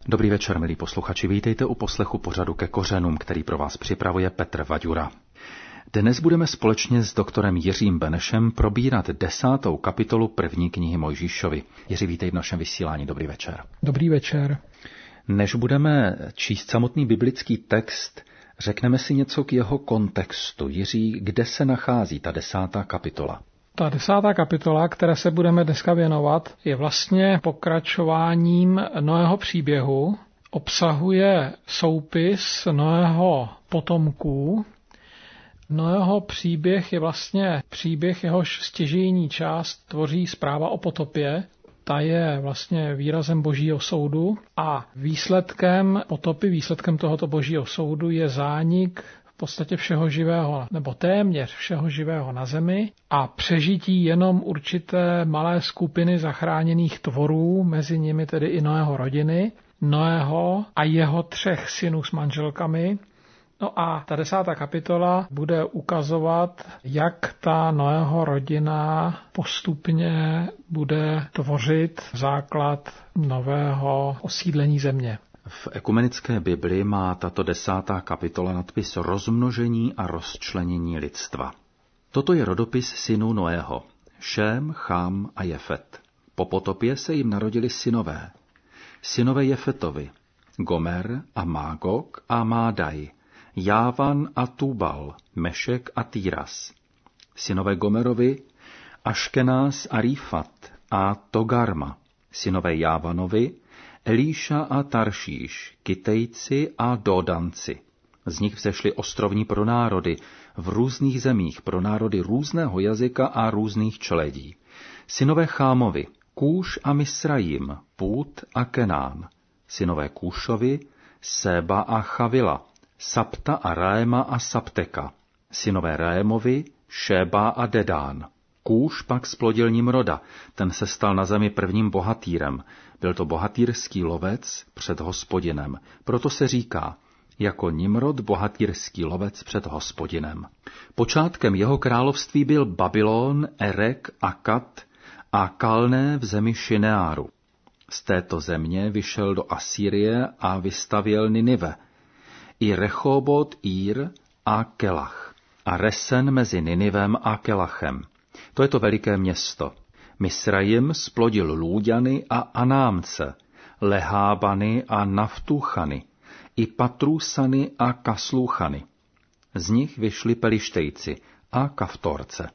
Dobrý večer, milí posluchači, vítejte u poslechu pořadu Ke kořenům, který pro vás připravuje Petr Vaďura. Dnes budeme společně s doktorem Jiřím Benešem probírat 10. kapitolu první knihy Mojžíšovy. Jiří, vítej v našem vysílání, dobrý večer. Dobrý večer. Než budeme číst samotný biblický text, řekneme si něco k jeho kontextu. Jiří, kde se nachází ta 10. kapitola? Ta 10. kapitola, které se budeme dneska věnovat, je vlastně pokračováním Noého příběhu. Obsahuje soupis Noého potomků. Noého příběh je vlastně příběh, jehož stěžejní část tvoří zpráva o potopě. Ta je vlastně výrazem božího soudu a výsledkem potopy, výsledkem tohoto božího soudu je zánik v podstatě všeho živého, nebo téměř všeho živého na zemi a přežití jenom určité malé skupiny zachráněných tvorů, mezi nimi tedy i Noého rodiny, Noého a jeho 3 synů s manželkami. No a ta 10. kapitola bude ukazovat, jak ta Noého rodina postupně bude tvořit základ nového osídlení země. V ekumenické Bibli má tato 10. kapitola nadpis Rozmnožení a rozčlenění lidstva. Toto je rodopis synů Noého, Šém, Chám a Jefet. Po potopě se jim narodili synové. Synové Jefetovi, Gomer a Mágog a Mádaj, Jávan a Tubal, Mešek a Týras. Synové Gomerovi, Aškenás a Rýfat a Togarma. Synové Jávanovi, Elíša a Taršíš, Kitejci a Dodanci. Z nich vzešly ostrovní pronárody v různých zemích, pronárody různého jazyka a různých čeledí. Synové Chámovi, Kúš a Misrajim, Pút a Kenán. Synové Kúšovi, Séba a Chavila, Sapta a Réma a Sapteka. Synové Rémovi, Šéba a Dedán. Kúš pak splodil Nimroda, ten se stal na zemi prvním bohatýrem. Byl to bohatýrský lovec před Hospodinem. Proto se říká, jako Nimrod bohatýrský lovec před Hospodinem. Počátkem jeho království byl Babylon, Erek, Akad a Kalné v zemi Šineáru. Z této země vyšel do Asýrie a vystavěl Ninive, i Rechobot, Ír a Kelach a Resen mezi Ninivem a Kelachem. To je to veliké město. Misrajim splodil Lúďany a Anámce, Lehábany a Naftuchany, i Patrúsany a Kaslúchany. Z nich vyšli Pelištejci a Kaftorce.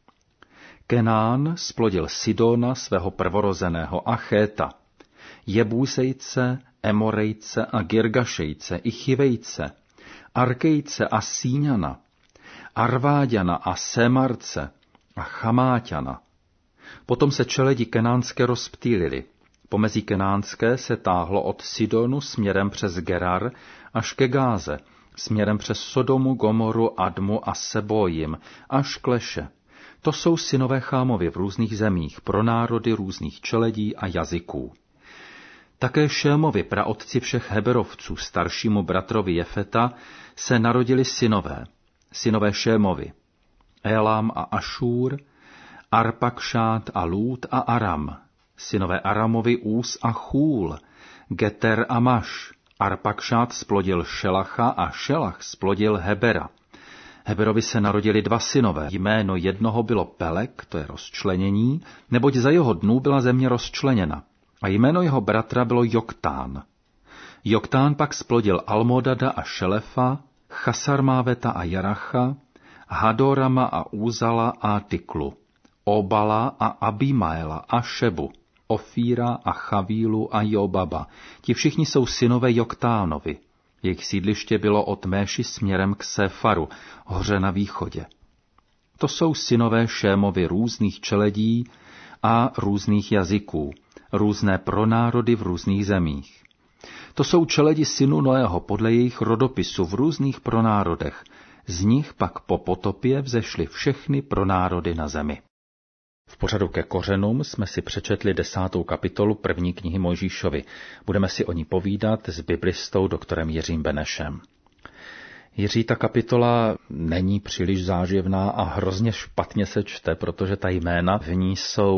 Kenán splodil Sidona, svého prvorozeného, a Chéta, Jebúsejce, Emorejce a Girgašejce, i Chivejce, Arkejce a Síňana, Arváďana a Semarce a Chamáťana. Potom se čeledi kenánské rozptýlili. Pomezí kenánské se táhlo od Sidonu směrem přes Gerar až ke Gáze, směrem přes Sodomu, Gomoru, Admu a Sebojim až k Leše. To jsou synové Chámovi v různých zemích, pro národy různých čeledí a jazyků. Také Šémovi, praotci všech Heberovců, staršímu bratrovi Jefeta, se narodili synové. Synové Šémovi, Elam a Ašúr, Arpakšát a Lút a Aram. Synové Aramovi, Ús a Chúl, Geter a Maš. Arpakšát splodil Šelacha a Šelach splodil Hebera. Heberovi se narodili 2 synové. Jméno jednoho bylo Pelek, to je rozčlenění, neboť za jeho dnů byla země rozčleněna. A jméno jeho bratra bylo Joktán. Joktán pak splodil Almodada a Šelefa, Chasarmáveta a Jaracha, Hadorama a Úzala a Tyklu, Obala a Abimaela a Šebu, Ofíra a Chavílu a Jobaba. Ti všichni jsou synové Joktánovi. Jejich sídliště bylo od Méši směrem k Séfaru, hoře na východě. To jsou synové Šémovi různých čeledí a různých jazyků, různé pronárody v různých zemích. To jsou čeledi synů Noého podle jejich rodopisu v různých pronárodech. Z nich pak po potopě vzešly všechny pronárody na zemi. V pořadu Ke kořenům jsme si přečetli 10. kapitolu první knihy Mojžíšovy. Budeme si o ní povídat s biblistou doktorem Jiřím Benešem. Jiří, ta kapitola není příliš záživná a hrozně špatně se čte, protože ta jména v ní jsou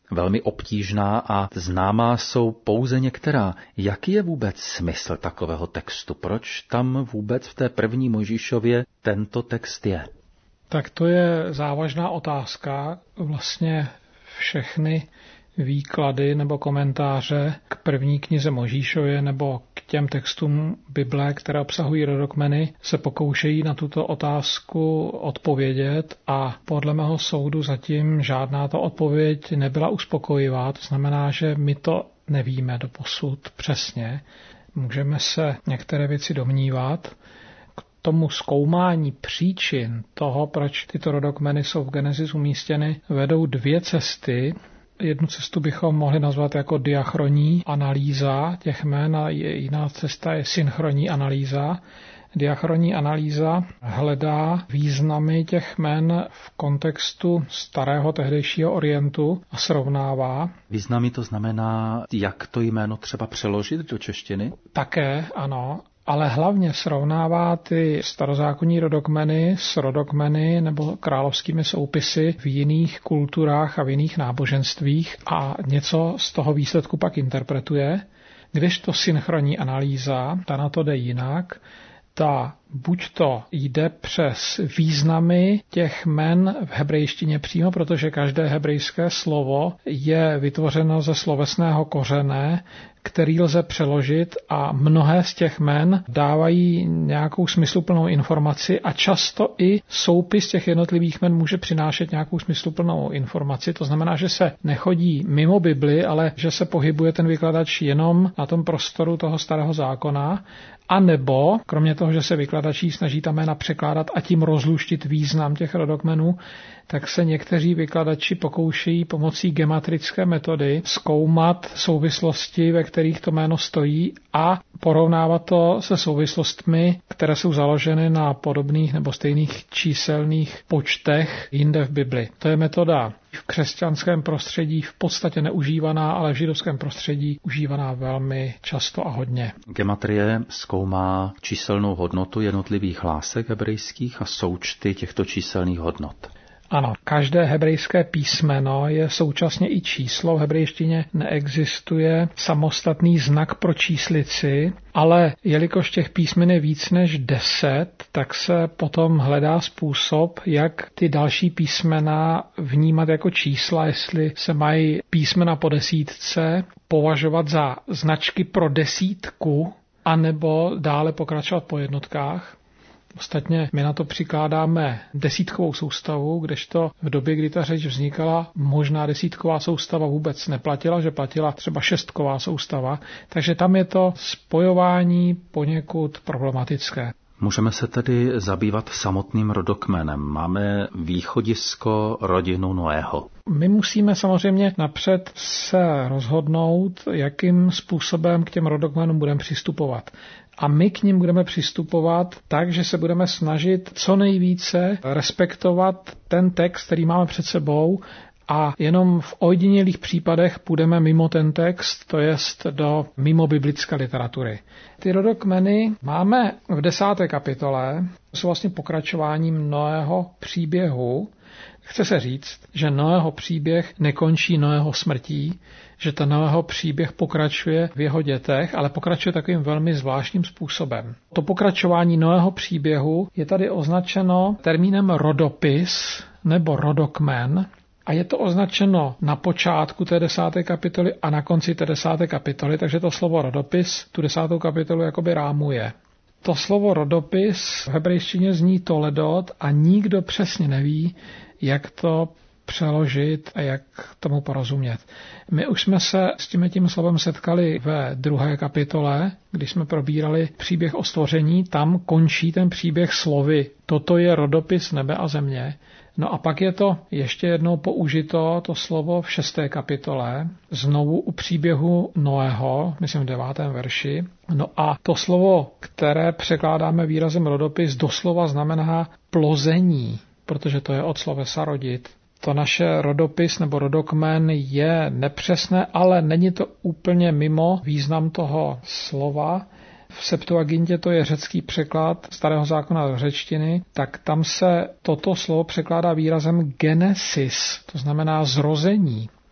velmi obtížná a známá jsou pouze některá. Jaký je vůbec smysl takového textu? Proč tam vůbec v té první Mojžíšově tento text je? Tak to je závažná otázka. Vlastně všechny výklady nebo komentáře k první knize Mojžíšově nebo k těm textům Bible, které obsahují rodokmeny, se pokoušejí na tuto otázku odpovědět a podle mého soudu zatím žádná ta odpověď nebyla uspokojivá. To znamená, že my to nevíme doposud přesně. Můžeme se některé věci domnívat. K tomu zkoumání příčin toho, proč tyto rodokmeny jsou v Genesis umístěny, vedou dvě cesty. Jednu cestu bychom mohli nazvat jako diachronní analýza těch jmen a jiná cesta je synchronní analýza. Diachronní analýza hledá významy těch jmen v kontextu starého tehdejšího orientu a srovnává. Významy to znamená, jak to jméno třeba přeložit do češtiny? Také, ano. Ale hlavně srovnává ty starozákonní rodokmeny s rodokmeny nebo královskými soupisy v jiných kulturách a v jiných náboženstvích a něco z toho výsledku pak interpretuje. Kdežto synchronní analýza, ta na to jde jinak, ta buď to jde přes významy těch jmen v hebrejštině přímo, protože každé hebrejské slovo je vytvořeno ze slovesného kořene, který lze přeložit a mnohé z těch jmen dávají nějakou smysluplnou informaci a často i soupis těch jednotlivých jmen může přinášet nějakou smysluplnou informaci. To znamená, že se nechodí mimo Bibli, ale že se pohybuje ten vykladač jenom na tom prostoru toho starého zákona, a nebo, kromě toho, že se vykladači snaží ta jména překládat a tím rozluštit význam těch rodokmenů, tak se někteří vykladači pokoušejí pomocí gematrické metody zkoumat souvislosti, ve kterých to jméno stojí a porovnávat to se souvislostmi, které jsou založeny na podobných nebo stejných číselných počtech jinde v Bibli. To je metoda v křesťanském prostředí v podstatě neužívaná, ale v židovském prostředí užívaná velmi často a hodně. Gematrie zkoumá číselnou hodnotu jednotlivých hlásek hebrejských a součty těchto číselných hodnot. Ano, každé hebrejské písmeno je současně i číslo. V hebrejštině neexistuje samostatný znak pro číslici, ale jelikož těch písmen je víc než 10, tak se potom hledá způsob, jak ty další písmena vnímat jako čísla, jestli se mají písmena po desítce považovat za značky pro desítku, anebo dále pokračovat po jednotkách. Ostatně my na to přikládáme desítkovou soustavu, kdežto v době, kdy ta řeč vznikala, možná desítková soustava vůbec neplatila, že platila třeba šestková soustava, takže tam je to spojování poněkud problematické. Můžeme se tedy zabývat samotným rodokmenem. Máme východisko rodinu Noého. My musíme samozřejmě napřed se rozhodnout, jakým způsobem k těm rodokmenům budeme přistupovat. A my k nim budeme přistupovat tak, že se budeme snažit co nejvíce respektovat ten text, který máme před sebou, a jenom v ojedinělých případech půjdeme mimo ten text, to jest do mimo biblické literatury. Ty rodokmeny máme v 10. kapitole, jsou vlastně pokračováním Noého příběhu. Chce se říct, že Noého příběh nekončí Noého smrtí, že ten Noého příběh pokračuje v jeho dětech, ale pokračuje takovým velmi zvláštním způsobem. To pokračování Noého příběhu je tady označeno termínem rodopis nebo rodokmen a je to označeno na počátku té 10. kapitoly a na konci té 10. kapitoly, takže to slovo rodopis tu 10. kapitolu jakoby rámuje. To slovo rodopis v hebrejštině zní toledot a nikdo přesně neví, jak to přeložit a jak tomu porozumět. My už jsme se s tím slovem setkali ve 2. kapitole, když jsme probírali příběh o stvoření, tam končí ten příběh slovy toto je rodopis nebe a země. No a pak je to ještě jednou použito, to slovo v 6. kapitole, znovu u příběhu Noého, myslím v 9. verši. No a to slovo, které překládáme výrazem rodopis, doslova znamená plození, protože to je od slovesa rodit. To naše rodopis nebo rodokmen je nepřesné, ale není to úplně mimo význam toho slova. V Septuagintě to je řecký překlad starého zákona do řečtiny, tak tam se toto slovo překládá výrazem genesis, to znamená zrození.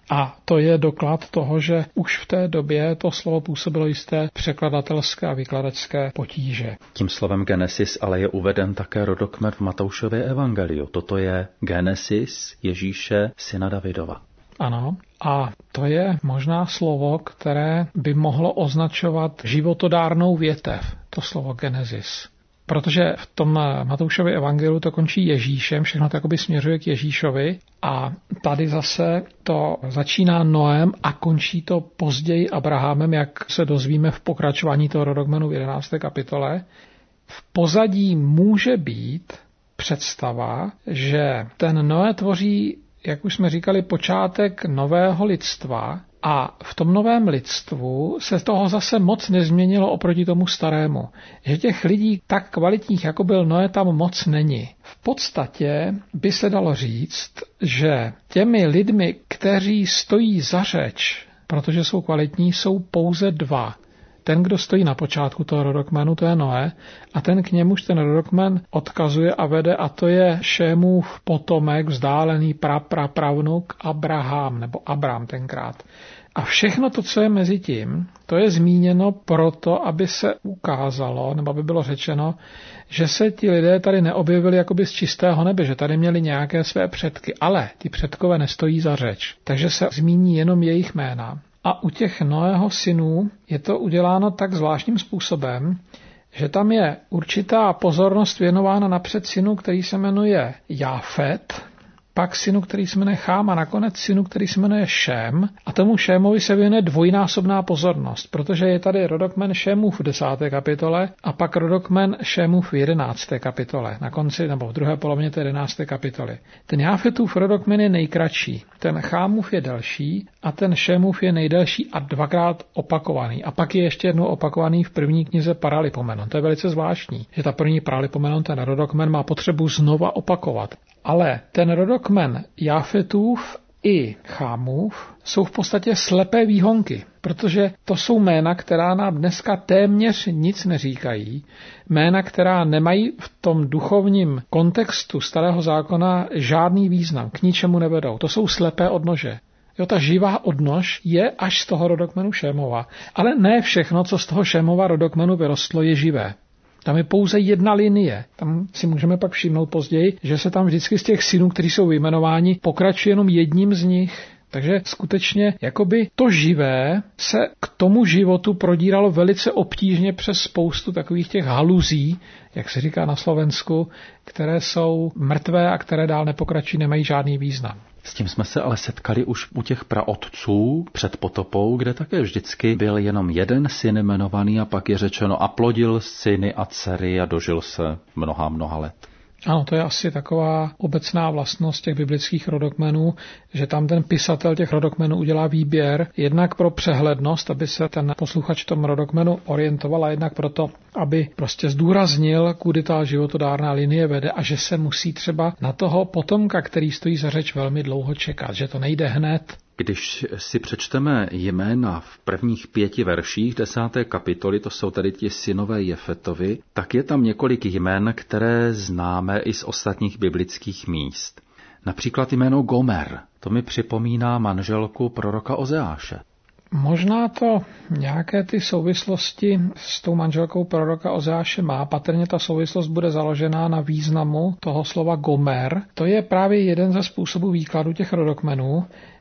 A to je doklad toho, že už v té době to slovo působilo jisté překladatelské a vykladačské potíže. Tím slovem Genesis ale je uveden také rodokmen v Matoušově evangeliu. Toto je Genesis Ježíše, syna Davidova. Ano, a to je možná slovo, které by mohlo označovat životodárnou větev, to slovo Genesis. Protože v tom Matoušově evangeliu to končí Ježíšem, všechno to jakoby směřuje k Ježíšovi a tady zase to začíná Noem a končí to později Abrahamem, jak se dozvíme v pokračování toho rodokmenu v 11. kapitole. V pozadí může být představa, že ten Noé tvoří, jak už jsme říkali, počátek nového lidstva a v tom novém lidstvu se toho zase moc nezměnilo oproti tomu starému. Že těch lidí tak kvalitních, jako byl Noé, tam moc není. V podstatě by se dalo říct, že těmi lidmi, kteří stojí za řeč, protože jsou kvalitní, jsou pouze dva. Ten, kdo stojí na počátku toho rodokmenu, to je Noé, a ten k němuž ten rodokmen odkazuje a vede, a to je Šémův potomek, vzdálený pravnuk Abraham, nebo Abram tenkrát. A všechno to, co je mezi tím, to je zmíněno proto, aby se ukázalo, nebo aby bylo řečeno, že se ti lidé tady neobjevili jakoby z čistého nebe, že tady měli nějaké své předky, ale ty předkové nestojí za řeč. Takže se zmíní jenom jejich jména. A u těch Noého synů je to uděláno tak zvláštním způsobem, že tam je určitá pozornost věnována napřed synu, který se jmenuje Jafet, pak synu, který se jmenuje Chám a nakonec synu, který se jmenuje Šém. A tomu Šémovi se věnuje dvojnásobná pozornost, protože je tady rodokmen Šémův v 10. kapitole a pak rodokmen Šémův v 11. kapitole, na konci nebo v druhé polovině té 11. kapitoly. Ten Jafetův rodokmen je nejkratší, ten Chámův je delší a ten Šémův je nejdelší a dvakrát opakovaný. A pak je ještě jednou opakovaný v první knize Paralipomenon. To je velice zvláštní, že ta první Paralipomenon, ten rodokmen, má potřebu znova opakovat. Ale ten rodokmen Jafetův i Chámův jsou v podstatě slepé výhonky, protože to jsou jména, která nám dneska téměř nic neříkají, jména, která nemají v tom duchovním kontextu Starého zákona žádný význam, k ničemu nevedou. To jsou slepé odnože. Jo, ta živá odnož je až z toho rodokmenu Šémova, ale ne všechno, co z toho Šémova rodokmenu vyrostlo, je živé. Tam je pouze jedna linie. Tam si můžeme pak všimnout později, že se tam vždycky z těch synů, kteří jsou vyjmenováni, pokračuje jenom jedním z nich. Takže skutečně jakoby to živé se k tomu životu prodíralo velice obtížně přes spoustu takových těch haluzí, jak se říká na Slovensku, které jsou mrtvé a které dál nepokračují, nemají žádný význam. S tím jsme se ale setkali už u těch praotců před potopou, kde také vždycky byl jenom jeden syn jmenovaný a pak je řečeno a plodil syny a dcery a dožil se mnoha let. Ano, to je asi taková obecná vlastnost těch biblických rodokmenů, že tam ten pisatel těch rodokmenů udělá výběr jednak pro přehlednost, aby se ten posluchač v tom rodokmenu orientoval a jednak proto, aby prostě zdůraznil, kudy ta životodárná linie vede a že se musí třeba na toho potomka, který stojí za řeč, velmi dlouho čekat, že to nejde hned. Když si přečteme jména v prvních 5 verších 10. kapitoly, to jsou tady ti synové Jefetovi, tak je tam několik jmen, které známe i z ostatních biblických míst. Například jméno Gomer, to mi připomíná manželku proroka Ozeáše. Možná to nějaké ty souvislosti s tou manželkou proroka Ozeáše má. Patrně ta souvislost bude založená na významu toho slova Gomer. To je právě jeden ze způsobů výkladu těch rodokmenů,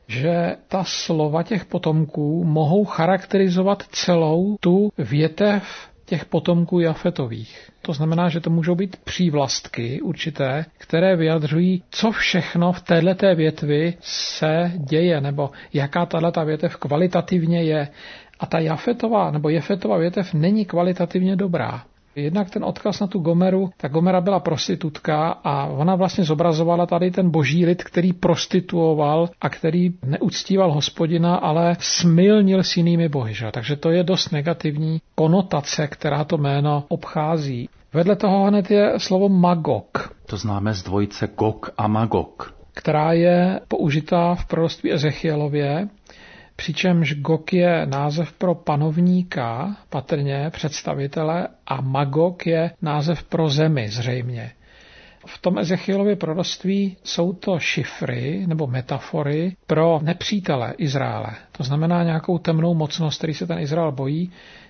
že ta slova těch potomků mohou charakterizovat celou tu větev těch potomků Jafetových. To znamená, že to můžou být přívlastky určité, které vyjadřují, co všechno v téhleté větvi se děje, nebo jaká tahleta větev kvalitativně je. A ta Jafetova nebo Jefetova větev není kvalitativně dobrá. Jednak ten odkaz na tu Gomeru, ta Gomera byla prostitutka a ona vlastně zobrazovala tady ten boží lid, který prostituoval a který neuctíval Hospodina, ale smilnil s jinými bohy. Že? Takže to je dost negativní konotace, která to jméno obchází. Vedle toho hned je slovo Magog. To známe z dvojice Gog a Magog. Která je použitá v proroctví Ezechielově, přičemž Gog je název pro panovníka, patrně představitele, a Magog je název pro zemi, zřejmě. V tom Ezechielově proroctví jsou to šifry nebo metafory pro nepřítele Izraele. To znamená nějakou temnou mocnost, který se ten Izrael bojí.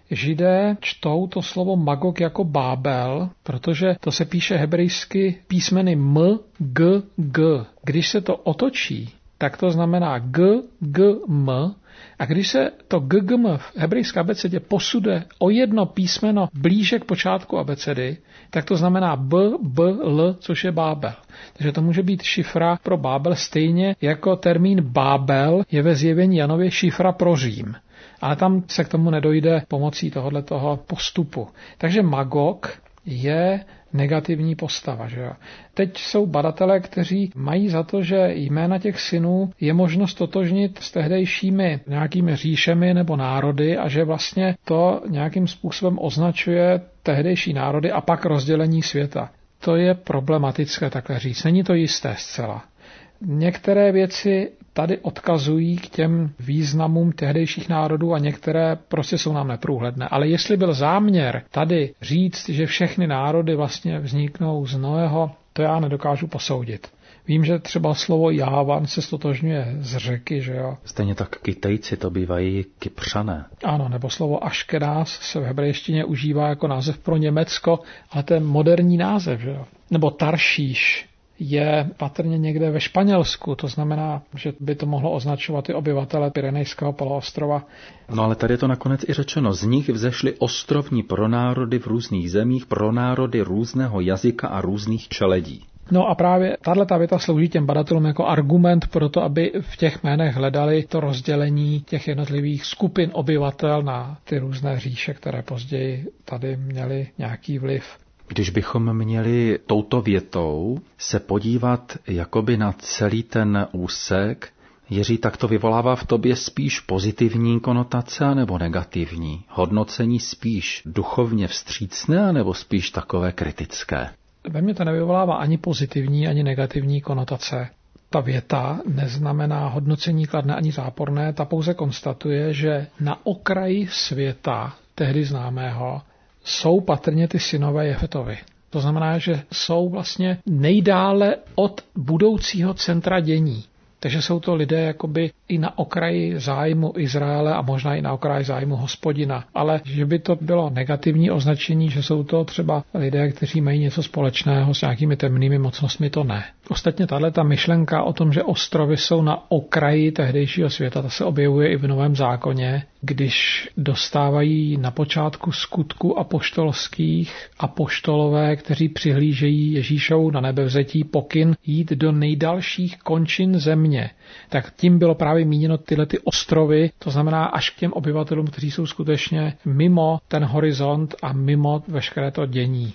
Židé čtou to slovo Magog jako Bábel, protože to se píše hebrejsky písmeny M, G, G. Když se to otočí, tak to znamená G, G, M. A když se to G, G, M v hebrejské abecedě posude o jedno písmeno blíže k počátku abecedy, tak to znamená B, B, L, což je Bábel. Takže to může být šifra pro Bábel stejně jako termín Bábel je ve Zjevení Janově šifra pro Řím. Ale tam se k tomu nedojde pomocí tohoto postupu. Takže Magog je negativní postava. Že jo? Teď jsou badatelé, kteří mají za to, že jména těch synů je možno stotožnit s tehdejšími nějakými říšemi nebo národy a že vlastně to nějakým způsobem označuje tehdejší národy a pak rozdělení světa. To je problematické takhle říct. Není to jisté zcela. Některé věci tady odkazují k těm významům tehdejších národů a některé prostě jsou nám neprůhledné. Ale jestli byl záměr tady říct, že všechny národy vlastně vzniknou z Noého, to já nedokážu posoudit. Vím, že třeba slovo Jávan se stotožňuje z řeky, že jo. Stejně tak Kytejci to bývají Kypřané. Ano, nebo slovo Aškenás se v hebrejštině užívá jako název pro Německo, ale to je moderní název, že jo. Nebo Taršíš je patrně někde ve Španělsku, to znamená, že by to mohlo označovat i obyvatele Pyrenejského poloostrova. No ale tady je to nakonec i řečeno, z nich vzešly ostrovní pronárody v různých zemích, pronárody různého jazyka a různých čeledí. No a právě tato věta slouží těm badatelům jako argument pro to, aby v těch jménech hledali to rozdělení těch jednotlivých skupin obyvatel na ty různé říše, které později tady měly nějaký vliv. Když bychom měli touto větou se podívat jakoby na celý ten úsek, Jiří, tak to vyvolává v tobě spíš pozitivní konotace nebo negativní? Hodnocení spíš duchovně vstřícné nebo spíš takové kritické? Ve mně to nevyvolává ani pozitivní, ani negativní konotace. Ta věta neznamená hodnocení kladné ani záporné, ta pouze konstatuje, že na okraji světa, tehdy známého, jsou patrně ty synové Jefetovi. To znamená, že jsou vlastně nejdále od budoucího centra dění. Takže jsou to lidé jakoby i na okraji zájmu Izraele a možná i na okraji zájmu Hospodina. Ale že by to bylo negativní označení, že jsou to třeba lidé, kteří mají něco společného s nějakými temnými mocnostmi, to ne. Ostatně tato myšlenka o tom, že ostrovy jsou na okraji tehdejšího světa, ta se objevuje i v Novém zákoně, když dostávají na počátku skutku apoštolských apoštolové, kteří přihlížejí Ježíšovu na nebevzetí pokyn jít do nejdalších končin země. Tak tím bylo právě míněno tyhle ty ostrovy, to znamená až k těm obyvatelům, kteří jsou skutečně mimo ten horizont a mimo veškeré to dění.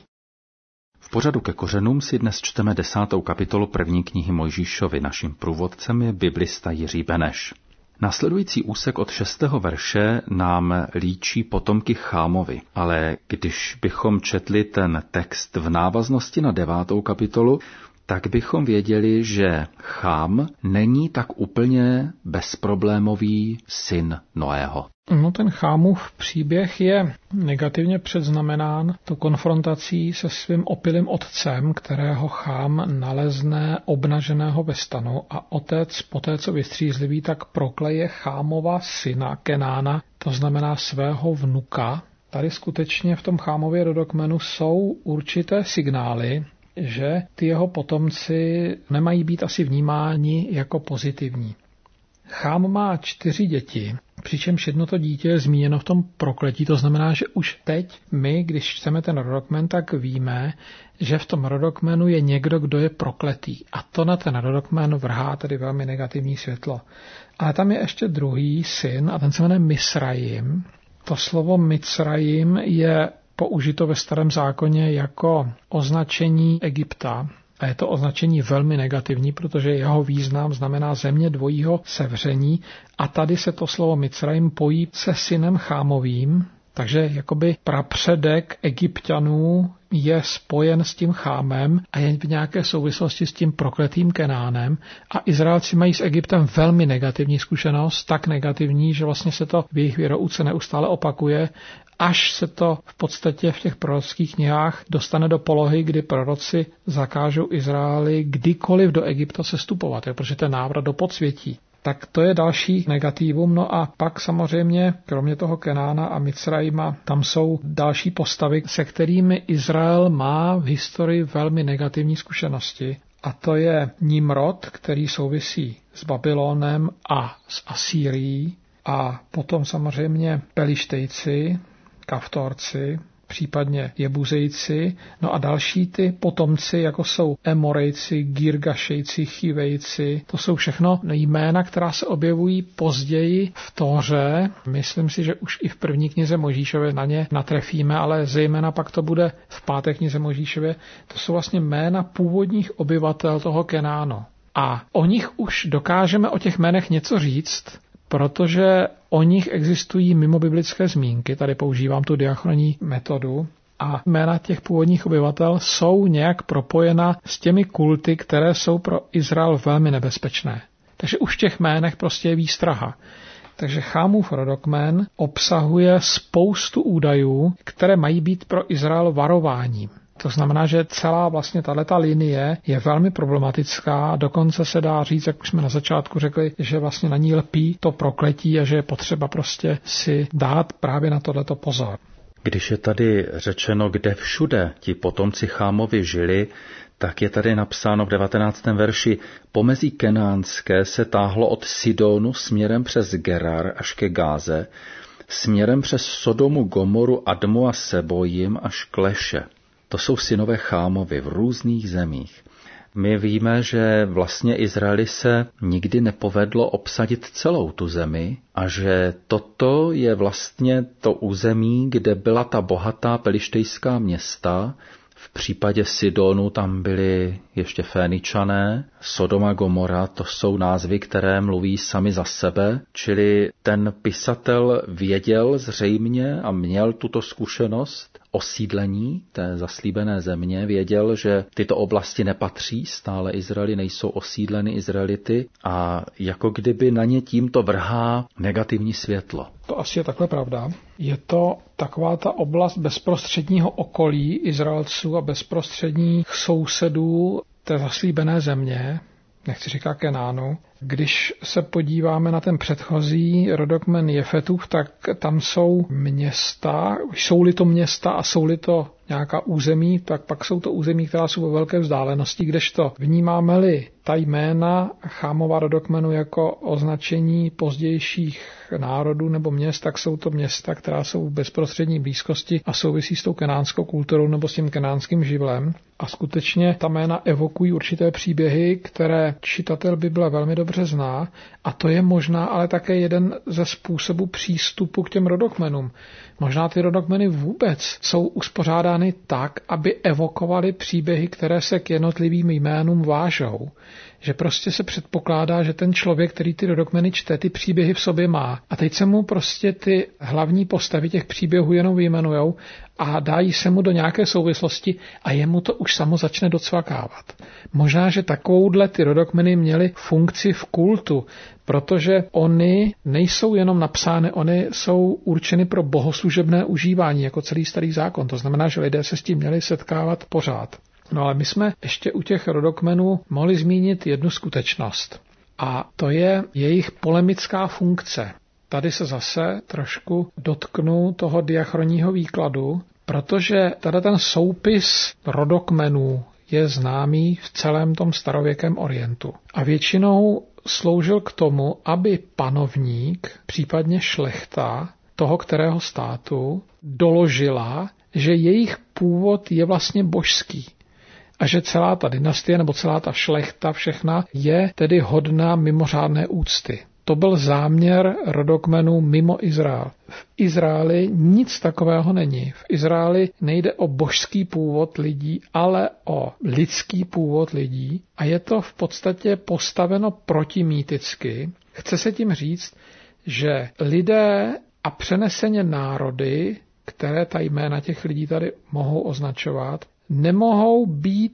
V pořadu ke kořenům si dnes čteme 10. kapitolu první knihy Mojžíšovy. Naším průvodcem je biblista Jiří Beneš. Následující úsek od 6. verše nám líčí potomky Chámovi, ale když bychom četli ten text v návaznosti na 9. kapitolu, tak bychom věděli, že Chám není tak úplně bezproblémový syn Noého. No, ten Chámův příběh je negativně předznamenán tou konfrontací se svým opilým otcem, kterého Chám nalezne obnaženého ve stanu a otec, poté co vystřízliví, tak prokleje Chámova syna Kenána, to znamená svého vnuka. Tady skutečně v tom Chámově rodokmenu jsou určité signály, že ty jeho potomci nemají být asi vnímáni jako pozitivní. Chám má 4 děti, přičemž jedno to dítě je zmíněno v tom prokletí, to znamená, že už teď my, když čteme ten rodokmen, tak víme, že v tom rodokmenu je někdo, kdo je prokletý. A to na ten rodokmen vrhá tedy velmi negativní světlo. Ale tam je ještě druhý syn a ten se jmenuje Misrajim. To slovo Micrajim je použito ve Starém zákoně jako označení Egypta. A je to označení velmi negativní, protože jeho význam znamená země dvojího sevření a tady se to slovo Micrajim pojí se synem Chámovým, takže jakoby prapředek Egypťanů je spojen s tím Chámem a je v nějaké souvislosti s tím prokletým Kenánem a Izraelci mají s Egyptem velmi negativní zkušenost, tak negativní, že vlastně se to v jejich věrouce neustále opakuje až se to v podstatě v těch prorockých knihách dostane do polohy, kdy proroci zakážou Izraeli kdykoliv do Egypta sestupovat, protože to je návrat do podsvětí. Tak to je další negativum. No a pak samozřejmě, kromě toho Kenána a Micraima, tam jsou další postavy, se kterými Izrael má v historii velmi negativní zkušenosti. A to je Nimrod, který souvisí s Babylonem a s Asýrií. A potom samozřejmě Pelištejci, Kaftorci, případně Jebuzejci, no a další ty potomci, jako jsou Emorejci, Girgašejci, Chivejci, to jsou všechno jména, která se objevují později v Tóře. Myslím si, že už i v první knize Mojžíšově na ně natrefíme, ale zejména pak to bude v páté knize Mojžíšově. To jsou vlastně jména původních obyvatel toho Kenánu. A o nich už dokážeme o těch jménech něco říct, protože o nich existují mimobiblické zmínky, tady používám tu diachronní metodu, a jména těch původních obyvatel jsou nějak propojena s těmi kulty, které jsou pro Izrael velmi nebezpečné. Takže už v těch jménech prostě je výstraha. Takže Chámův rodokmen obsahuje spoustu údajů, které mají být pro Izrael varováním. To znamená, že celá vlastně tato linie je velmi problematická, dokonce se dá říct, jak už jsme na začátku řekli, že vlastně na ní lpí to prokletí a že je potřeba prostě si dát právě na tohleto pozor. Když je tady řečeno, kde všude ti potomci Chámovi žili, tak je tady napsáno v 19. verši: pomezí kenánské se táhlo od Sidonu směrem přes Gerar až ke Gáze, směrem přes Sodomu, Gomoru, Admu a Sebojim až k Leše. To jsou synové Chámovi v různých zemích. My víme, že vlastně Izraeli se nikdy nepovedlo obsadit celou tu zemi a že toto je vlastně to území, kde byla ta bohatá pelištejská města. V případě Sidonu tam byli ještě Féničané, Sodoma, Gomora, to jsou názvy, které mluví sami za sebe, čili ten pisatel věděl zřejmě a měl tuto zkušenost osídlení té zaslíbené země, věděl, že tyto oblasti nepatří stále Izraeli, nejsou osídleny Izraelity a jako kdyby na ně tímto vrhá negativní světlo. To asi je takhle pravda. Je to taková ta oblast bezprostředního okolí Izraelců a bezprostředních sousedů té zaslíbené země, nechci říkat Kenánu. Když se podíváme na ten předchozí rodokmen Jefetův, tak tam jsou města, jsou-li to města a jsou-li to nějaká území, tak pak jsou to území, která jsou ve velké vzdálenosti, kdežto vnímáme-li ta jména Chámova rodokmenu jako označení pozdějších národů nebo měst, tak jsou to města, která jsou v bezprostřední blízkosti a souvisí s tou kenánskou kulturou nebo s tím kenánským živlem. A skutečně ta jména evokují určité příběhy, které čitatel Bible velmi dobře zná, a to je možná ale také jeden ze způsobů přístupu k těm rodokmenům. Možná ty rodokmeny vůbec jsou uspořádány tak, aby evokovaly příběhy, které se k jednotlivým jménům vážou. Že prostě se předpokládá, že ten člověk, který ty rodokmeny čte, ty příběhy v sobě má. A teď se mu prostě ty hlavní postavy těch příběhů jenom vyjmenujou a dají se mu do nějaké souvislosti a jemu to už samo začne docvakávat. Možná, že takovouhle ty rodokmeny měly funkci v kultu, protože oni nejsou jenom napsány, oni jsou určeny pro bohoslužebné užívání, jako celý Starý zákon. To znamená, že lidé se s tím měli setkávat pořád. No ale my jsme ještě u těch rodokmenů mohli zmínit jednu skutečnost. A to je jejich polemická funkce. Tady se zase trošku dotknu toho diachronního výkladu, protože tady ten soupis rodokmenů je známý v celém tom starověkém Orientu. A většinou sloužil k tomu, aby panovník, případně šlechta toho kterého státu, doložila, že jejich původ je vlastně božský. A že celá ta dynastie nebo celá ta šlechta všechna je tedy hodná mimořádné úcty. To byl záměr rodokmenů mimo Izrael. V Izraeli nic takového není. V Izraeli nejde o božský původ lidí, ale o lidský původ lidí a je to v podstatě postaveno protimýticky. Chce se tím říct, že lidé a přeneseně národy, které ta jména těch lidí tady mohou označovat, nemohou být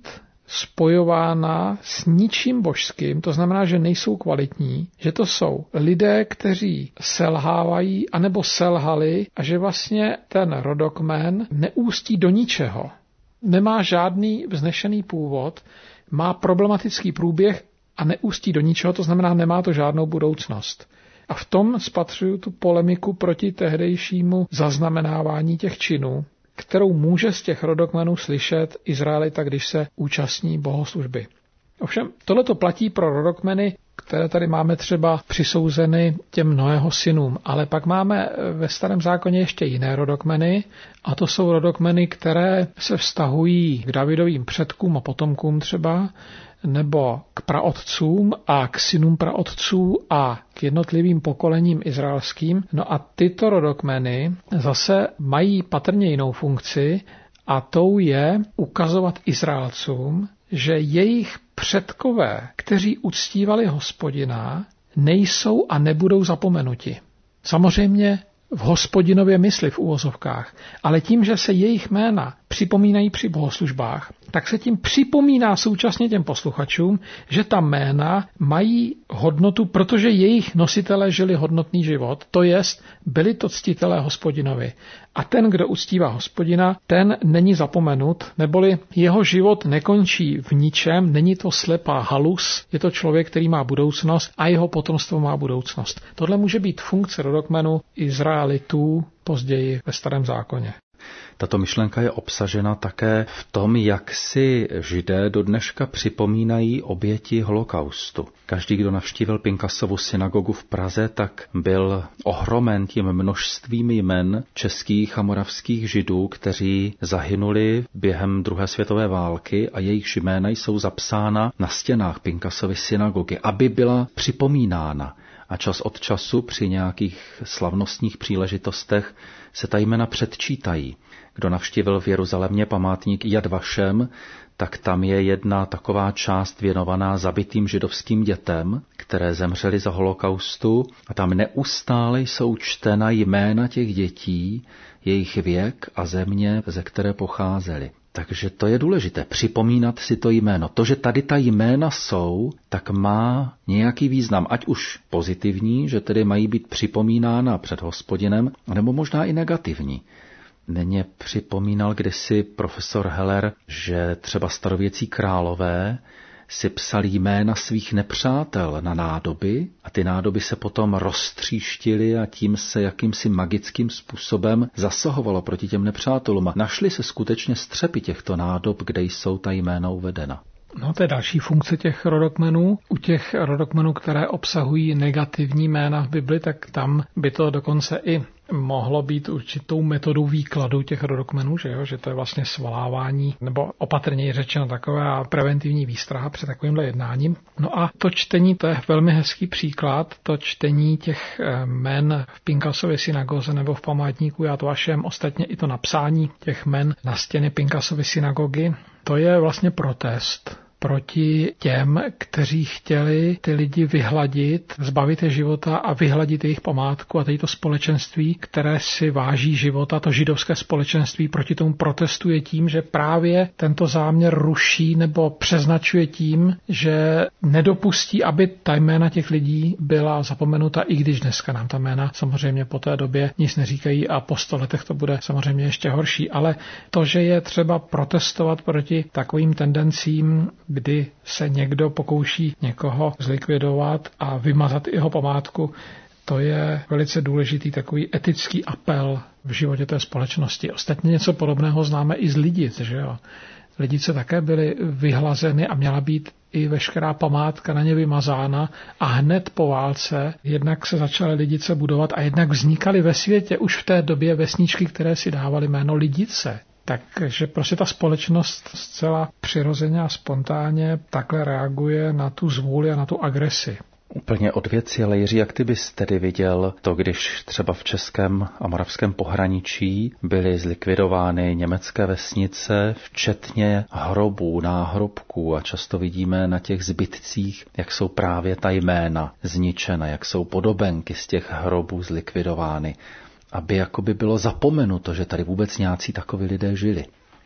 spojována s ničím božským, to znamená, že nejsou kvalitní, že to jsou lidé, kteří selhávají anebo selhali a že vlastně ten rodokmen neústí do ničeho. Nemá žádný vznešený původ, má problematický průběh a neústí do ničeho, to znamená, nemá to žádnou budoucnost. A v tom spatřuju tu polemiku proti tehdejšímu zaznamenávání těch činů, kterou může z těch rodokmenů slyšet Izraelita, když se účastní bohoslužby. Ovšem, tohleto platí pro rodokmeny, které tady máme třeba přisouzeny těm Noého synům, ale pak máme ve Starém zákoně ještě jiné rodokmeny, a to jsou rodokmeny, které se vztahují k Davidovým předkům a potomkům třeba, nebo k praotcům a k synům praotců a k jednotlivým pokolením izraelským. No a tyto rodokmeny zase mají patrně jinou funkci a tou je ukazovat Izraelcům, že jejich předkové, kteří uctívali Hospodina, nejsou a nebudou zapomenuti. Samozřejmě v Hospodinově mysli v uvozovkách, ale tím, že se jejich jména připomínají při bohoslužbách, tak se tím připomíná současně těm posluchačům, že ta jména mají hodnotu, protože jejich nositelé žili hodnotný život, to jest byli to ctitelé Hospodinovi. A ten, kdo uctívá Hospodina, ten není zapomenut, neboli jeho život nekončí v ničem, není to slepá halus, je to člověk, který má budoucnost a jeho potomstvo má budoucnost. Tohle může být funkce rodokmenu Izraelitů později ve Starém zákoně. Tato myšlenka je obsažena také v tom, jak si Židé do dneška připomínají oběti holokaustu. Každý, kdo navštívil Pinkasovu synagogu v Praze, tak byl ohromen tím množstvím jmen českých a moravských Židů, kteří zahynuli během druhé světové války a jejich jména jsou zapsána na stěnách Pinkasovy synagogy, aby byla připomínána. A čas od času při nějakých slavnostních příležitostech se ta jména předčítají. Kdo navštívil v Jeruzalémě památník Jad Vašem, tak tam je jedna taková část věnovaná zabitým židovským dětem, které zemřely za holokaustu, a tam neustále jsou čtena jména těch dětí, jejich věk a země, ze které pocházely. Takže to je důležité, připomínat si to jméno. To, že tady ta jména jsou, tak má nějaký význam, ať už pozitivní, že tedy mají být připomínána před Hospodinem, nebo možná i negativní. Mně připomínal kdysi profesor Heller, že třeba starověcí králové si psali jména svých nepřátel na nádoby a ty nádoby se potom roztříštily a tím se jakýmsi magickým způsobem zasahovalo proti těm nepřátelům. Našly se skutečně střepy těchto nádob, kde jsou ta jména uvedena. No, to je další funkce těch rodokmenů. U těch rodokmenů, které obsahují negativní jména v Bibli, tak tam by to dokonce i mohlo být určitou metodou výkladu těch rodokmenů, že to je vlastně svolávání, nebo opatrněji řečeno taková preventivní výstraha před takovýmhle jednáním. No a to čtení, to je velmi hezký příklad, to čtení těch jmen v Pinkasově synagoze nebo v památníku Jad Vašem, ostatně i to napsání těch jmen na stěny Pinkasovy synagogy, to je vlastně protest proti těm, kteří chtěli ty lidi vyhladit, zbavit je života a vyhladit jejich památku a tady to společenství, které si váží života, to židovské společenství proti tomu protestuje tím, že právě tento záměr ruší nebo přeznačuje tím, že nedopustí, aby ta jména těch lidí byla zapomenuta, i když dneska nám ta jména samozřejmě po té době nic neříkají a po 100 letech to bude samozřejmě ještě horší, ale to, že je třeba protestovat proti takovým tendencím, kdy se někdo pokouší někoho zlikvidovat a vymazat jeho památku, to je velice důležitý takový etický apel v životě té společnosti. Ostatně něco podobného známe i z Lidic, že jo. Lidice také byly vyhlazeny a měla být i veškerá památka na ně vymazána a hned po válce jednak se začaly Lidice budovat a jednak vznikaly ve světě už v té době vesničky, které si dávaly jméno Lidice. Takže prostě ta společnost zcela přirozeně a spontánně takhle reaguje na tu zvůli a na tu agresi. Úplně od věci, ale Jiří, jak ty bys tedy viděl to, když třeba v českém a moravském pohraničí byly zlikvidovány německé vesnice, včetně hrobů, náhrobků a často vidíme na těch zbytcích, jak jsou právě ta jména zničena, jak jsou podobenky z těch hrobů zlikvidovány, aby jakoby bylo zapomenuto, že tady vůbec nějací takoví lidé žili.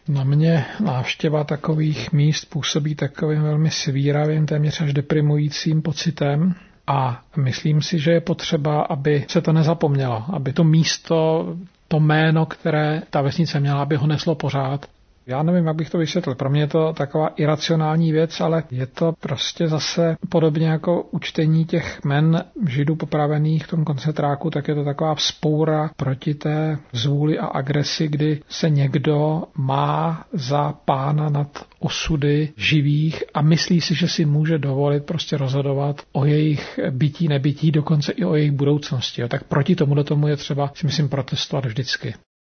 Na mě návštěva takových míst působí takovým velmi svíravým, téměř až deprimujícím pocitem. A myslím si, že je potřeba, aby se to nezapomnělo, aby to místo, to jméno, které ta vesnice měla, aby ho neslo pořád. Já nevím, jak bych to vysvětlil. Pro mě je to taková iracionální věc, ale je to prostě zase podobně jako učtení těch jmen Židů popravených v tom koncentráku, tak je to taková vzpoura proti té zvůli a agresi, kdy se někdo má za pána nad osudy živých a myslí si, že si může dovolit prostě rozhodovat o jejich bytí, nebytí, dokonce i o jejich budoucnosti. Tak proti tomu je třeba, si myslím, protestovat vždycky.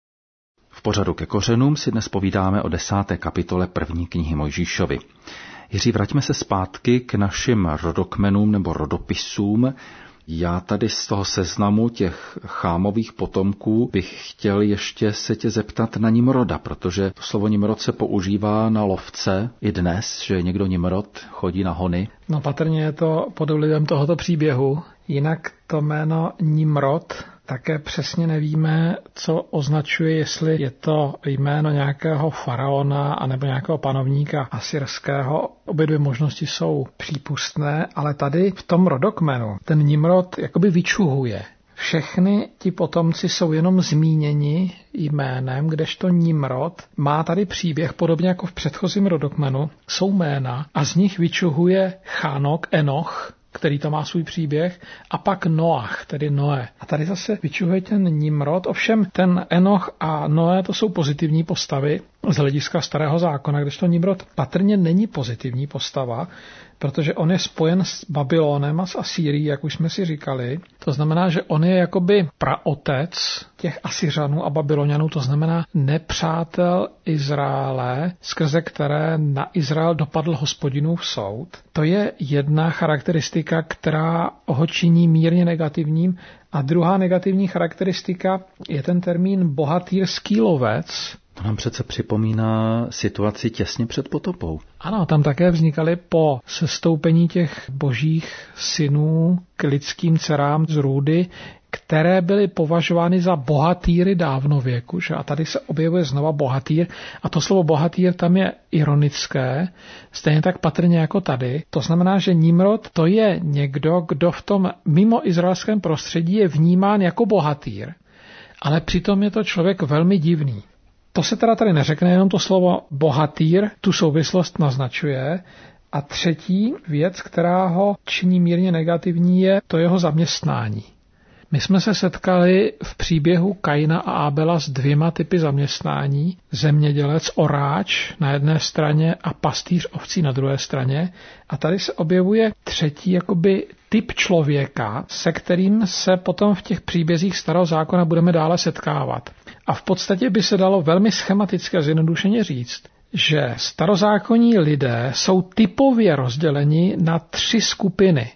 V pořadu Ke kořenům si dnes povídáme o 10. kapitole 1. knihy Mojžíšovi. Jiří, vraťme se zpátky k našim rodokmenům nebo rodopisům. Já tady z toho seznamu těch Chámových potomků bych chtěl ještě se tě zeptat na Nimroda, protože to slovo Nimrod se používá na lovce i dnes, že někdo Nimrod chodí na hony. No patrně je to pod vlivem tohoto příběhu. Jinak to jméno Nimrod také přesně nevíme, co označuje, jestli je to jméno nějakého faraona anebo nějakého panovníka asyrského. Obě dvě možnosti jsou přípustné, ale tady v tom rodokmenu ten Nimrod jakoby vyčuhuje. Všechny ti potomci jsou jenom zmíněni jménem, kdežto Nimrod má tady příběh, podobně jako v předchozím rodokmenu, jsou jména a z nich vyčuhuje Chanok, Enoch, který to má svůj příběh, a pak Noach, tedy Noé. A tady zase vyčuhuje ten Nimrod, ovšem ten Enoch a Noé to jsou pozitivní postavy z hlediska Starého zákona, kdežto Nimrod patrně není pozitivní postava, protože on je spojen s Babylonem a s Asýrií, jak už jsme si říkali. To znamená, že on je jakoby praotec těch Asyřanů a Babylonianů, to znamená nepřátel Izraele, skrze které na Izrael dopadl Hospodinův soud. To je jedna charakteristika, která ho činí mírně negativním. A druhá negativní charakteristika je ten termín bohatýrský lovec. To nám přece připomíná situaci těsně před potopou. Ano, tam také vznikaly po sestoupení těch božích synů k lidským dcerám z růdy, které byly považovány za bohatýry dávnověku. Že? A tady se objevuje znova bohatýr. A to slovo bohatýr tam je ironické, stejně tak patrně jako tady. To znamená, že Nimrod to je někdo, kdo v tom mimo izraelském prostředí je vnímán jako bohatýr. Ale přitom je to člověk velmi divný. To se teda tady neřekne, jenom to slovo bohatýr tu souvislost naznačuje. A třetí věc, která ho činí mírně negativní, je to jeho zaměstnání. My jsme se setkali v příběhu Kaina a Abela s dvěma typy zaměstnání. Zemědělec, oráč na jedné straně a pastýř ovcí na druhé straně. A tady se objevuje třetí jakoby typ člověka, se kterým se potom v těch příbězích Starého zákona budeme dále setkávat. A v podstatě by se dalo velmi schematicky a zjednodušeně říct, že starozákonní lidé jsou typově rozděleni na 3 skupiny.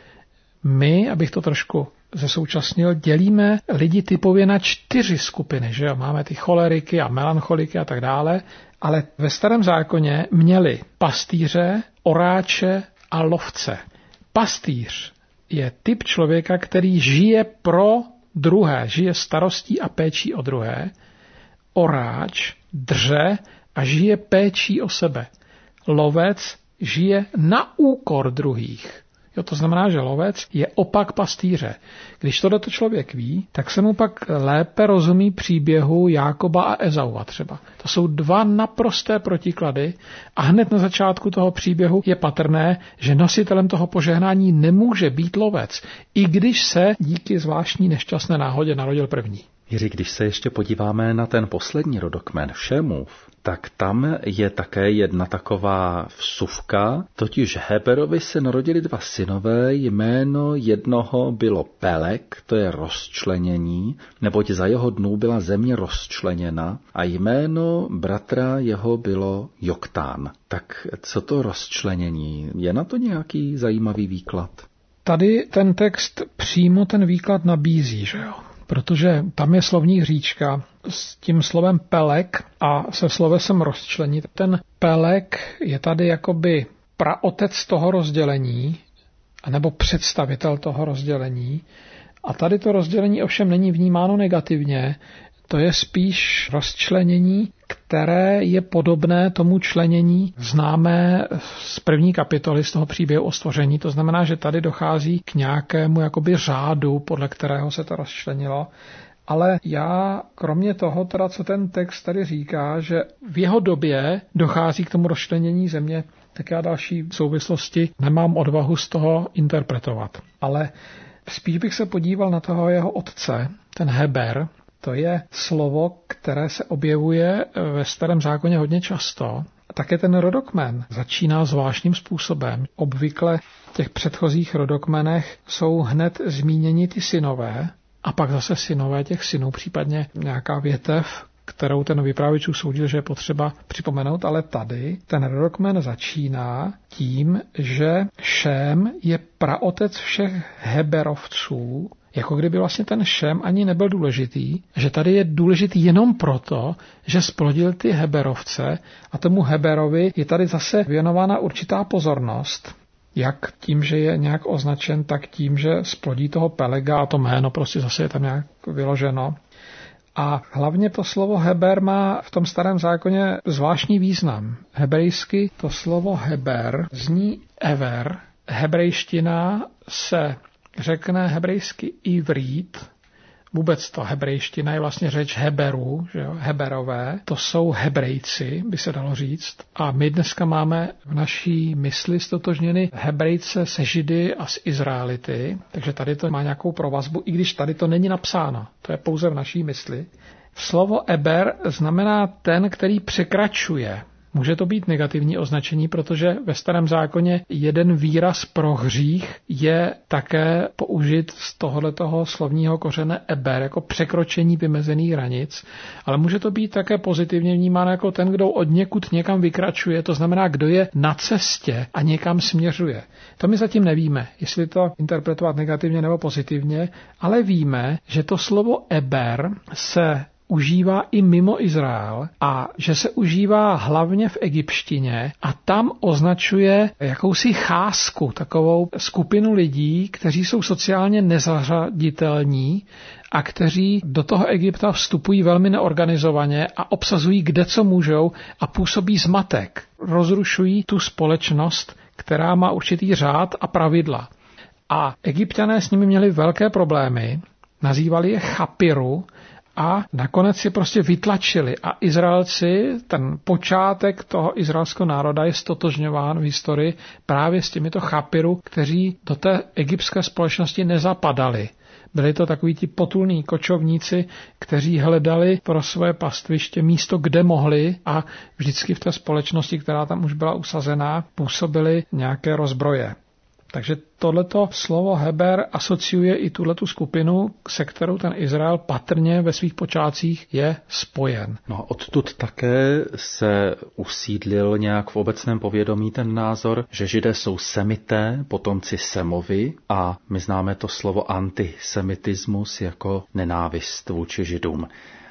My, abych to trošku zesoučasnil, dělíme lidi typově na 4 skupiny. Že jo? Máme ty choleriky a melancholiky a tak dále, ale ve Starém zákoně měli pastýře, oráče a lovce. Pastýř je typ člověka, který žije pro druhé, žije starostí a péčí o druhé. Oráč dře a žije péčí o sebe. Lovec žije na úkor druhých. Jo, to znamená, že lovec je opak pastýře. Když tohleto člověk ví, tak se mu pak lépe rozumí příběhu Jákoba a Ezauva třeba. To jsou 2 naprosté protiklady a hned na začátku toho příběhu je patrné, že nositelem toho požehnání nemůže být lovec, i když se díky zvláštní nešťastné náhodě narodil první. Jiří, když se ještě podíváme na ten poslední rodokmen Šémův, tak tam je také jedna taková vsuvka, totiž Heberovi se narodili 2 synové, jméno jednoho bylo Pelek, to je rozčlenění, neboť za jeho dnů byla země rozčleněna, a jméno bratra jeho bylo Joktán. Tak co to rozčlenění? Je na to nějaký zajímavý výklad? Tady ten text přímo ten výklad nabízí, že jo? Protože tam je slovní hříčka s tím slovem pelek a se slovesem rozčlenit. Ten pelek je tady jakoby praotec toho rozdělení, anebo představitel toho rozdělení. A tady to rozdělení ovšem není vnímáno negativně, to je spíš rozčlenění, které je podobné tomu členění známé z první kapitoly z toho příběhu o stvoření. To znamená, že tady dochází k nějakému jakoby řádu, podle kterého se to rozčlenilo. Ale já, kromě toho, teda, co ten text tady říká, že v jeho době dochází k tomu rozčlenění země, tak já další souvislosti nemám odvahu z toho interpretovat. Ale spíš bych se podíval na toho jeho otce, ten Heber. To je slovo, které se objevuje ve Starém zákoně hodně často. Také ten rodokmen začíná zvláštním způsobem. Obvykle v těch předchozích rodokmenech jsou hned zmíněni ty synové a pak zase synové těch synů, případně nějaká větev, kterou ten vypravěč usoudil, že je potřeba připomenout, ale tady ten rodokmen začíná tím, že Šém je praotec všech Heberovců, jako kdyby vlastně ten Šém ani nebyl důležitý, že tady je důležitý jenom proto, že splodil ty Heberovce a tomu Heberovi je tady zase věnována určitá pozornost, jak tím, že je nějak označen, tak tím, že splodí toho Pelega a to jméno prostě zase je tam nějak vyloženo. A hlavně to slovo Heber má v tom Starém zákoně zvláštní význam. Hebrejsky to slovo Heber zní ever. Hebrejština se řekne hebrejsky ivrit. Vůbec to hebrejština je vlastně řeč Heberů, že jo? Heberové. To jsou Hebrejci, by se dalo říct. A my dneska máme v naší mysli stotožněny Hebrejce se Židy a s Izraelity, takže tady to má nějakou provazbu, i když tady to není napsáno. To je pouze v naší mysli. Slovo Eber znamená ten, který překračuje. Může to být negativní označení, protože ve Starém zákoně jeden výraz pro hřích je také použit z tohoto slovního kořene eber, jako překročení vymezených hranic, ale může to být také pozitivně vnímáno jako ten, kdo odněkud někam vykračuje, to znamená, kdo je na cestě a někam směřuje. To my zatím nevíme, jestli to interpretovat negativně nebo pozitivně, ale víme, že to slovo eber se užívá i mimo Izrael a že se užívá hlavně v egyptštině a tam označuje jakousi cházku, takovou skupinu lidí, kteří jsou sociálně nezařaditelní a kteří do toho Egypta vstupují velmi neorganizovaně a obsazují kde co můžou a působí zmatek. Rozrušují tu společnost, která má určitý řád a pravidla. A Egypťané s nimi měli velké problémy, nazývali je chapiru, a nakonec si prostě vytlačili. A Izraelci, ten počátek toho izraelského národa je stotožňován v historii právě s těmito chapiru, kteří do té egyptské společnosti nezapadali. Byli to takoví ti potulní kočovníci, kteří hledali pro svoje pastviště místo, kde mohli a vždycky v té společnosti, která tam už byla usazená, působili nějaké rozbroje. Takže tohleto slovo Heber asociuje i tuhletu skupinu, se kterou ten Izrael patrně ve svých počátcích je spojen. No a odtud také se usídlil nějak v obecném povědomí ten názor, že Židé jsou semité, potomci Semovi a my známe to slovo antisemitismus jako nenávist vůči Židům.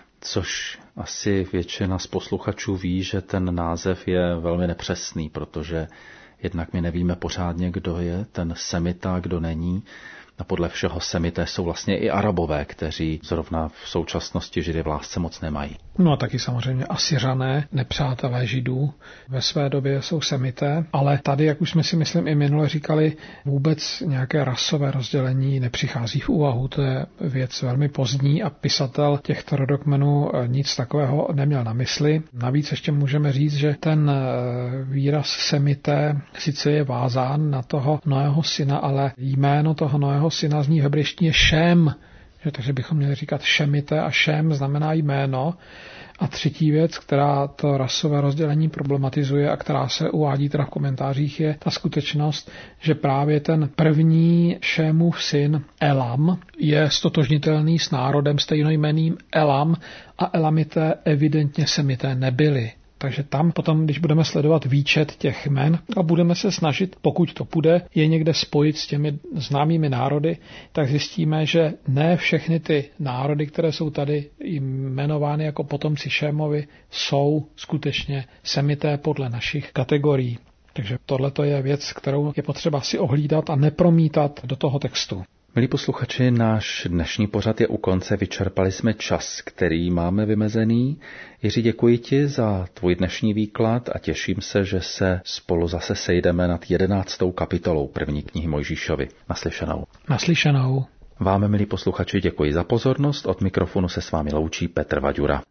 Což asi většina z posluchačů ví, že ten název je velmi nepřesný, protože jednak my nevíme pořádně, kdo je ten semita, kdo není. A podle všeho semité jsou vlastně i Arabové, kteří zrovna v současnosti Židy v lásce moc nemají. No a taky samozřejmě Asyřané, nepřátelé Židů, ve své době jsou semité, ale tady, jak už jsme si myslím i minule říkali, vůbec nějaké rasové rozdělení nepřichází v úvahu. To je věc velmi pozdní a pisatel těchto rodokmenů nic takového neměl na mysli. Navíc ještě můžeme říct, že ten výraz semité sice je vázán na toho Noého syna, ale jméno toho Noého syna zní v hebrejštině Šém, takže bychom měli říkat Šemite a Šém znamená jméno. A třetí věc, která to rasové rozdělení problematizuje a která se uvádí teda v komentářích, je ta skutečnost, že právě ten první Šémův syn Elam je stotožnitelný s národem stejnojmenným Elam a Elamité evidentně semité nebyli. Takže tam potom, když budeme sledovat výčet těch jmen a budeme se snažit, pokud to půjde, je někde spojit s těmi známými národy, tak zjistíme, že ne všechny ty národy, které jsou tady jmenovány jako potomci Šémovi, jsou skutečně semité podle našich kategorií. Takže tohle je věc, kterou je potřeba si ohlídat a nepromítat do toho textu. Milí posluchači, náš dnešní pořad je u konce, vyčerpali jsme čas, který máme vymezený. Jiří, děkuji ti za tvůj dnešní výklad a těším se, že se spolu zase sejdeme nad 11. kapitolou první knihy Mojžíšovy. Naslyšenou. Naslyšenou. Vám, milí posluchači, děkuji za pozornost. Od mikrofonu se s vámi loučí Petr Vaďura.